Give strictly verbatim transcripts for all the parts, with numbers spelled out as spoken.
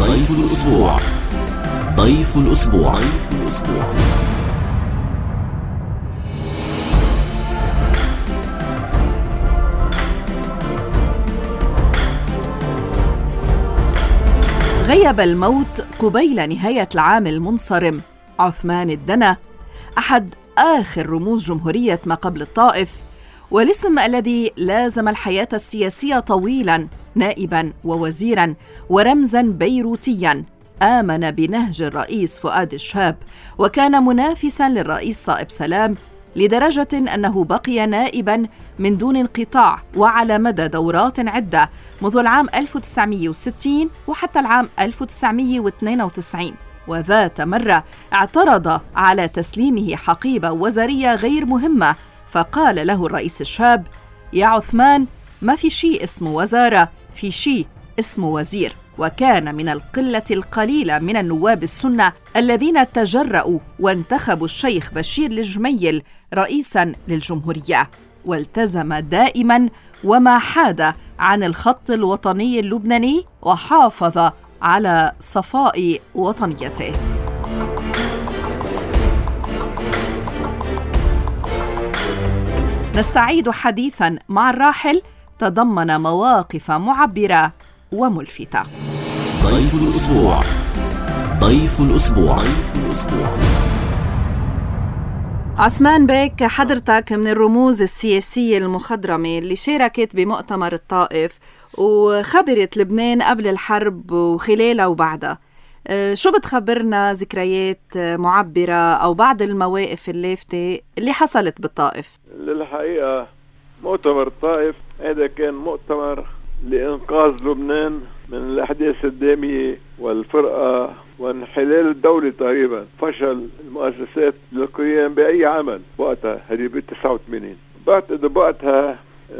ضيف الأسبوع. ضيف الأسبوع. ضيف الأسبوع. غيب الموت قبيل نهاية العام المنصرم عثمان الدنا، أحد آخر رموز جمهورية ما قبل الطائف، والاسم الذي لازم الحياة السياسية طويلاً، نائباً ووزيراً ورمزاً بيروتياً. آمن بنهج الرئيس فؤاد الشاب، وكان منافساً للرئيس صائب سلام لدرجة أنه بقي نائباً من دون انقطاع وعلى مدى دورات عدة منذ العام ألف وتسعمائة وستين وحتى العام ألف وتسعمائة واثنين وتسعين. وذات مرة اعترض على تسليمه حقيبة وزارية غير مهمة، فقال له الرئيس الشاب: يا عثمان، ما في شيء اسمه وزارة، في شيء اسمه وزير. وكان من القلة القليلة من النواب السنة الذين تجرؤوا وانتخبوا الشيخ بشير الجميل رئيساً للجمهورية، والتزم دائماً وما حاد عن الخط الوطني اللبناني وحافظ على صفاء وطنيته. نستعيد حديثاً مع الراحل تضمن مواقف معبرة وملفتة. ضيف الأسبوع. ضيف الأسبوع. ضيف الأسبوع. عثمان بيك، حضرتك من الرموز السياسية المخضرمة اللي شاركت بمؤتمر الطائف وخبرت لبنان قبل الحرب وخلالها وبعدها. شو بتخبرنا ذكريات معبرة أو بعض المواقف اللافتة اللي حصلت بالطائف؟ للحقيقة مؤتمر الطائف هذا كان مؤتمر لإنقاذ لبنان من الأحداث الدامية والفرقة وانحلال الدولة تقريبا، فشل المؤسسات للقيام بأي عمل وقتها، هذه بالتسعة وثمانين. بعتقد بوقتها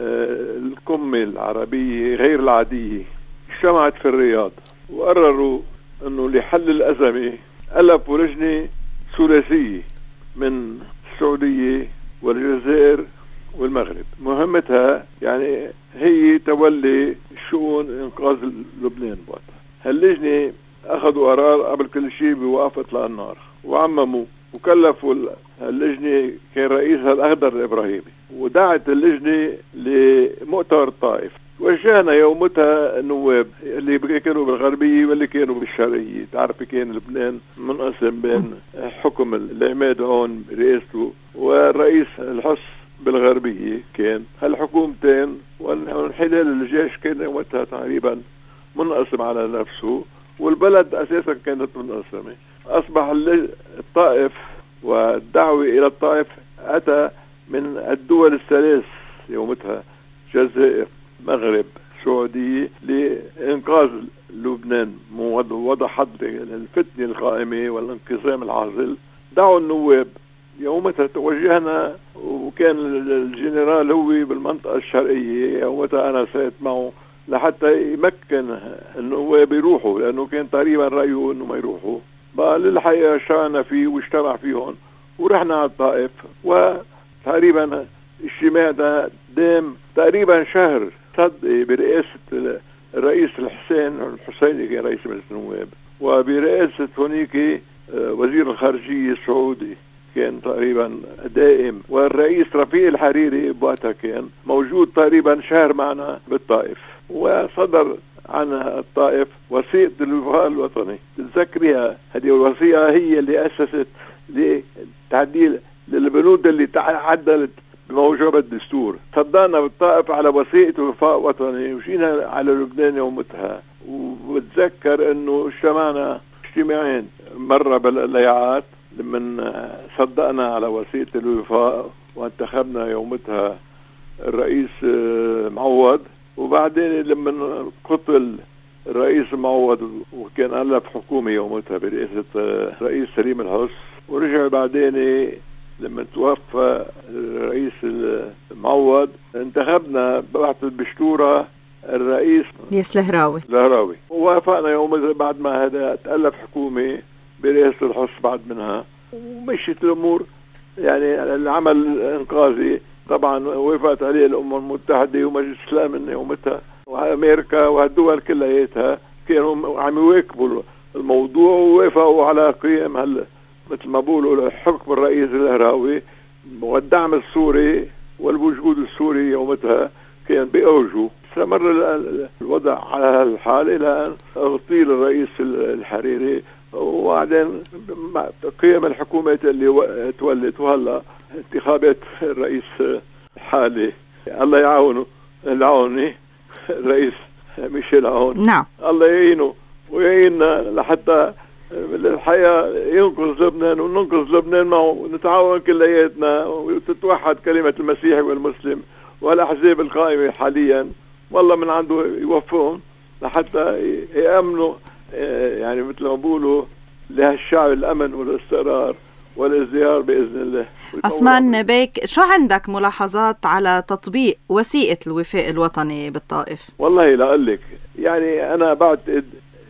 القمة العربية غير العادية اجتمعت في الرياض وقرروا أنه لحل الأزمة ألفوا لجنة ثلاثية من السعودية والجزائر والمغرب، مهمتها يعني هي تولي شؤون إنقاذ لبنان بوقتها. هاللجنة أخذوا قرار قبل كل شيء بوقف إطلاق النار وعمموا وكلفوا اللجنة، كان رئيسها الأخضر الإبراهيمي، ودعت اللجنة لمؤتمر الطائف. وجهنا يومتها النواب اللي كانوا بالغربية واللي كانوا بالشرقية. تعرفي كان لبنان منقسم بين حكم العماد هون برئاسته والرئيس الحص بالغربية، كان هالحكومتين، وانحلال الجيش كان وقتها تقريبا منقسم على نفسه، والبلد أساسا كانت منقسمة. أصبح الطائف والدعوة إلى الطائف أتى من الدول الثلاث يومتها، جزائر، مغرب، سعودية، لإنقاذ لبنان ووضع حد الفتنة القائمة والانقسام العاضل. دعوا النواب يومتها، توجهنا، وكان الجنرال هو بالمنطقة الشرقية يومتها، أنا سأت معه لحتى يمكن النواب يروحوا، لأنه كان تقريبا رأيه أنه ما يروحوا. بقى للحقيقة شعنا فيه واجتمع فيهم ورحنا على الطائف، وتقريبا اجتماع ده دام تقريبا شهر صدق برئاسة الرئيس الحسين الحسيني، كان رئيس مجلس النواب، وبرئاسة هونيك وزير الخارجية السعودي كان تقريبا دائم، والرئيس رفيق الحريري بوقتها كان موجود تقريبا شهر معنا بالطائف. وصدر عن الطائف وثيقة الوفاء الوطني، تتذكريها؟ هذه الوثيقة هي اللي أسست لتعديل للبنود اللي تعدلت بموجب الدستور. صدقنا بالطائف على وثيقة وفاء وطني وجينا على لبنان يومتها. وبتذكر انه اجتمعنا اجتماعين، مرة بالقليعات لما صدقنا على وثيقة الوفاء وانتخبنا يومتها الرئيس معوض، وبعدين لما قتل الرئيس معوض وكان ألف حكومة يومتها برئاسة الرئيس سليم الحص، ورجع بعدين لما توفى الرئيس المعوض انتخبنا بعثة بشتورة الرئيس ياس الهراوي الهراوي ووافقنا يوم بعد ما هذا تألف حكومة برئاسة الحص بعد منها، ومشيت الأمور. يعني العمل الإنقاذي طبعا وافقت عليه الأمم المتحدة ومجلس الأمن يومتها وأمريكا والدول كلها كانوا عم يواكبوا الموضوع ووافقوا على قيام هلا مثل ما بقولوا حكم الرئيس الهراوي، والدعم السوري والوجود السوري يومتها كان بأوجه. استمر الوضع على هالحال إلى أن اغتيل الرئيس الحريري، وبعدين قيام الحكومات اللي تولت، وهلا انتخابات الرئيس الحالي الله يعاونه العوني الرئيس ميشيل عون. نعم. الله يعينه ويعيننا لحتى الحقيقة ينقذ لبنان وننقذ لبنان معه، نتعاون كلياتنا وتتوحد كلمة المسيحي والمسلم والأحزاب القائمة حاليا، والله من عنده يوفقهم لحتى يأمنوا، يعني مثل ما بقولوا لهالشعب الأمن والاستقرار والازدهار بإذن الله. عثمان بيك، شو عندك ملاحظات على تطبيق وثيقة الوفاء الوطني بالطائف؟ والله لا أقول لك، يعني أنا بعتقد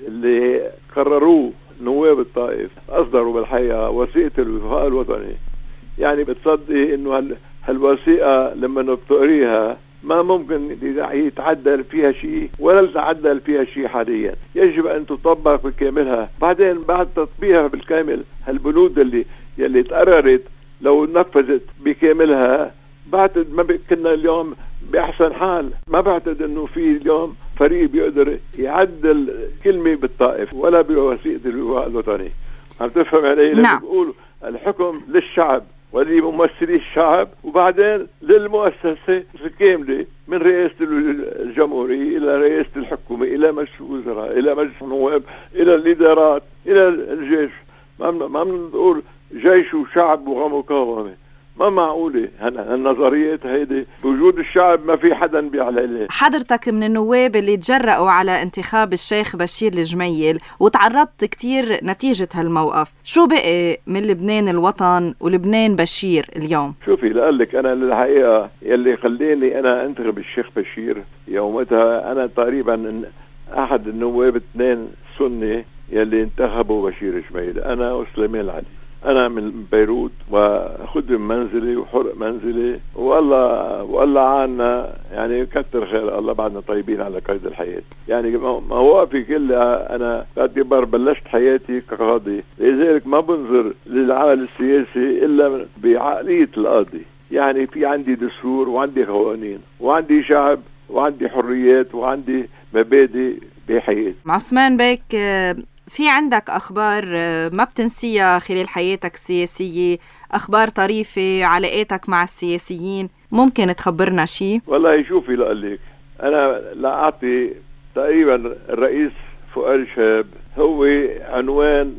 اللي قرروه نواب الطائف أصدروا بالحقيقة وثيقة الوفاء الوطني، يعني بتصدق إنه هالوثيقة لما بتقريها ما ممكن يتعدل فيها شيء ولا يتعدل فيها شيء حاليا، يجب أن تطبق بكاملها. بعدين بعد تطبيقها بالكامل هالبنود اللي يلي تقررت لو نفذت بكاملها بعتقد ما كنا اليوم بأحسن حال. ما بعتقد إنه في اليوم فريق بيقدر يعدل كلمة بالطائف ولا بوثيقة الوفاء الوطني. عم تفهم علي؟ نعم. بيقولوا الحكم للشعب ولممثلي الشعب، وبعدين للمؤسسة الكاملة من رئاسة الجمهورية إلى رئاسة الحكومة إلى مجلس الوزراء إلى مجلس النواب إلى الإدارات إلى الجيش. ما ما بنقول جيش وشعب ومقاومة، ما معقولة هالنظريات هيدي. بوجود الشعب ما في حدا بيعلى. حضرتك من النواب اللي تجرأوا على انتخاب الشيخ بشير الجميل وتعرضت كتير نتيجة هالموقف، شو بقي من لبنان الوطن ولبنان بشير اليوم؟ شوفي لقلك أنا للحقيقة يلي خليني أنا انتخب الشيخ بشير يومتها، أنا تقريبا أحد النواب اثنين سني يلي انتخبوا بشير جميل، أنا وسليمان العلي. أنا من بيروت وخدم منزلي وحرق منزلي، والله والله عنا يعني كتر خير الله، بعدنا طيبين على قيد الحياة. يعني مواقفي كلها أنا بعتبر بلشت حياتي كقاضي، لذلك ما بنظر للعمل السياسي إلا بعقلية القاضي. يعني في عندي دستور وعندي قوانين وعندي شعب وعندي حريات وعندي مبادئ بحياتي. عثمان بيك، في عندك أخبار ما بتنسيها خلال حياتك السياسية، أخبار طريفة، علاقاتك مع السياسيين، ممكن تخبرنا شيء؟ والله شوفي لقلك، أنا لا أعطي تقريبا الرئيس فؤاد شاب هو عنوان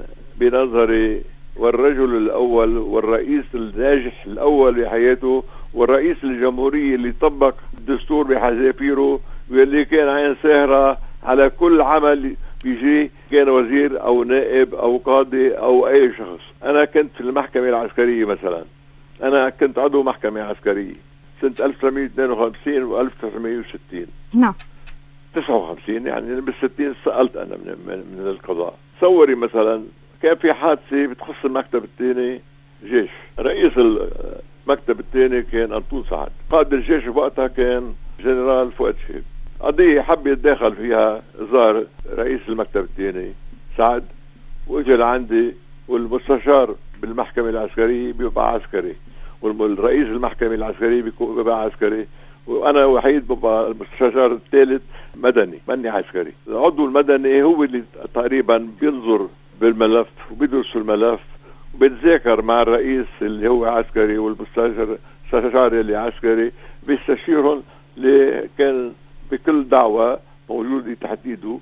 بنظري، والرجل الأول والرئيس الناجح الأول بحياته، والرئيس الجمهورية اللي طبق الدستور بحذافيره، واللي كان عين ساهرة على كل عمل بيجي، كان وزير أو نائب أو قاضي أو أي شخص. أنا كنت في المحكمة العسكرية مثلا، أنا كنت عضو محكمة عسكرية سنة ألف وتسعمية واثنين وخمسين و ألف وتسعمية وستين. نعم. تسعة وخمسين يعني بالستين سألت أنا من, من, من القضاء. صوري مثلا كان في حادثة بتخص المكتب الثاني جيش، رئيس المكتب الثاني كان أنطون سعد، قائد الجيش وقتها كان جنرال فؤاد شاب. قضية حب يتداخل فيها ظهر رئيس المكتب الثاني سعد، واجى لعندي، والمستشار بالمحكمة العسكرية بيبقى عسكري، والرئيس المحكمة العسكرية بيبقى عسكري، وأنا وحيد ببقى المستشار الثالث مدني، ماني عسكري. العضو المدني هو اللي تقريبا بينظر بالملف وبيدرس الملف وبيتذاكر مع الرئيس اللي هو عسكري والمستشار اللي عسكري، بيستشيرهم اللي كان بكل دعوة موجودة تحت ايده.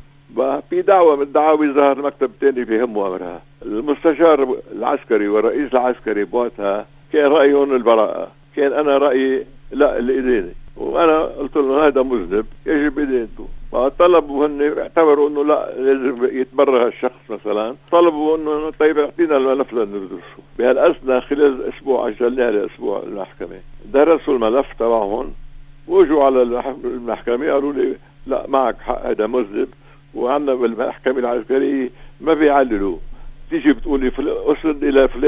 في دعوة من الدعاوي ظهر المكتب الثاني بيهمه امرها. المستشار العسكري والرئيس العسكري بوقتها كان رأيهم البراءة، كان انا رأيي لا الإدانة، وانا قلت له هذا مذنب يجب إدانته. فطلبوا هن اعتبروا انه لا لازم يتبرع الشخص مثلا، طلبوا انه طيب اعطينا الملف لندرسه. بهالاثناء خلال اسبوع اجلناه لاسبوع المحكمة، درسوا الملف تبعهم وجوا على المحكمة قالوا لي لا معك حق هذا مذنب، وعندنا بالمحكمة العسكرية ما بيعللوا. تيجي بتقولي اسند الى فلان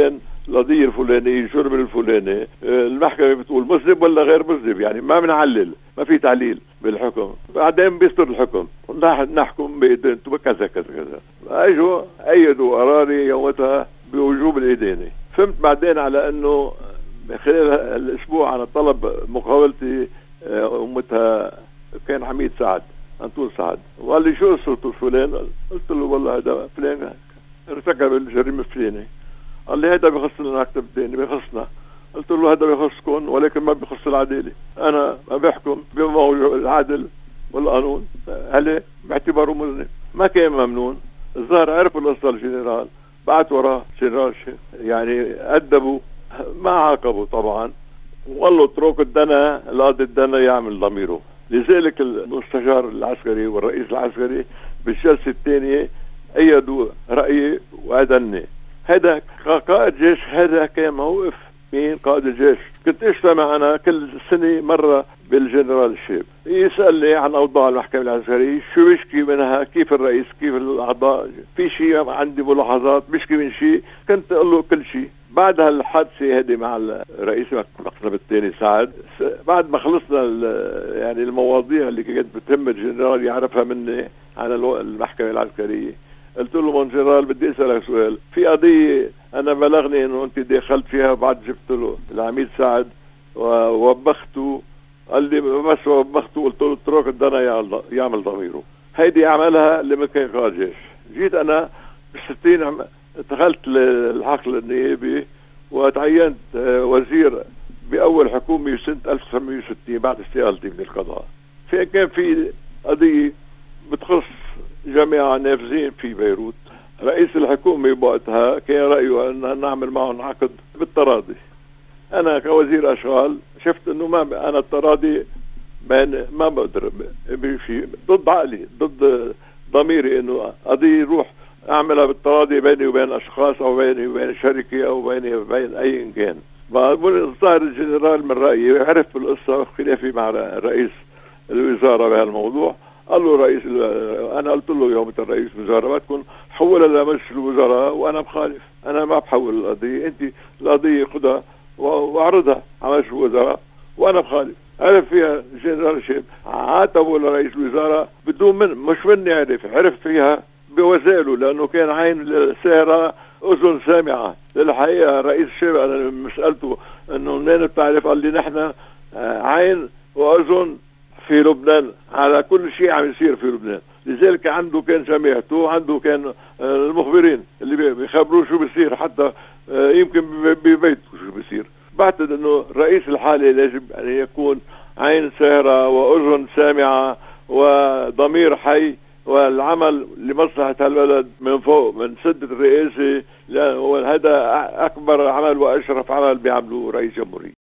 القضية الفلانية، الجرم الفلاني، المحكمة بتقول مذنب ولا غير مذنب، يعني ما بنعلل، ما في تعليل بالحكم، بعدين بيصدر الحكم نحكم بإدانته كذا كذا كذا. اجوا ايدوا قراري يومتها بوجوب الإدانة. فهمت بعدين على انه خلال الاسبوع انا طلب مقاولتي يومتها كان حميد سعد، أنطون سعد، وقال لي شو قصته فلان؟ قلت له والله هذا فلان ارتكب الجريمة الفلانية. قال لي هذا بيخصنا المكتب الثاني، بيخصنا. قلت له هذا بيخصكم ولكن ما بيخص العدالة، أنا ما بحكم بما هو العدل والقانون، هل باعتباره مذنب. ما كان ممنون. الظاهر عرفوا القصة الجنرال، بعت وراه جنرال يعني أدبوا، ما عاقبوا طبعا، والله اترك الدنا القاضي الدنا يعمل ضميره. لذلك المستشار العسكري والرئيس العسكري بالجلسة الثانية أيدوا رأيي وأدني. هذا كقائد جيش هذا كان موقف مين قائد الجيش. كنت اجتمع أنا كل سنة مرة بالجنرال الشيب يسألني عن أوضاع المحكمة العسكرية، شو بشكي منها، كيف الرئيس، كيف الأعضاء، في شيء عندي ملاحظات، بشكي من شيء، كنت أقول له كل شيء. بعد هالحادثة هذه مع الرئيس المكتب الثاني سعد، بعد ما خلصنا يعني المواضيع اللي كانت بتهم الجنرال يعرفها مني على المحكمة العسكرية، قلت له من جنرال بدي اسألك سؤال، في قضية انا بلغني انه انت دخلت فيها، بعد جبت له العميد سعد ووبخته، قال لي بس وبخته، قلت له اترك الدنا يعمل ضميره. هيدي عملها اللي كان قائد جيش. جيت انا بالستين دخلت الحقل النيابي وتعينت وزير بأول حكومة سنة ألف وتسعمية وستين بعد استقالتي من القضاء. في كان في قضية بتخص جماعة نافذين في بيروت، رئيس الحكومة بوقتها كان رأيه أن نعمل معهم عقد بالتراضي. أنا كوزير أشغال شفت أنه ما أنا التراضي ما بقدر بشيء، ضد عقلي ضد ضميري أنه قضية يروح أعملها بالتراضي بيني وبين أشخاص أو بيني وبين شركة أو بيني وبين أي كان. ظهر الجنرال من رأيي عرف بالقصة خلافي مع رئيس الوزارة بهالموضوع. قال له رئيس أنا قلت له يوم الرئيس الوزراء ما تكون حولها لمجلس الوزراء وأنا بخالف، أنا ما بحول القضية، أنت القضية خدها واعرضها على مجلس الوزراء وأنا بخالف. عرف فيها الجنرال شيب، عاتبوا لرئيس الوزراء بدون من مش مني عرف عرف فيها بوسائله، لأنه كان عين الساهرة أذن سامعة. للحقيقة رئيس الشيب أنا مسألته أنه منين بتعرف، قال لي نحن عين وأذن في لبنان على كل شيء عم يصير في لبنان. لذلك عنده كان جماعته، عنده كان المخبرين اللي بيخبروه شو بيصير، حتى يمكن ببيته شو بيصير. بعتقد انه رئيس الحالة يجب ان يكون عين ساهرة واذن سامعة وضمير حي، والعمل لمصلحة البلد من فوق من سدة الرئاسة، هذا اكبر عمل واشرف عمل بيعملوه رئيس جمهورية.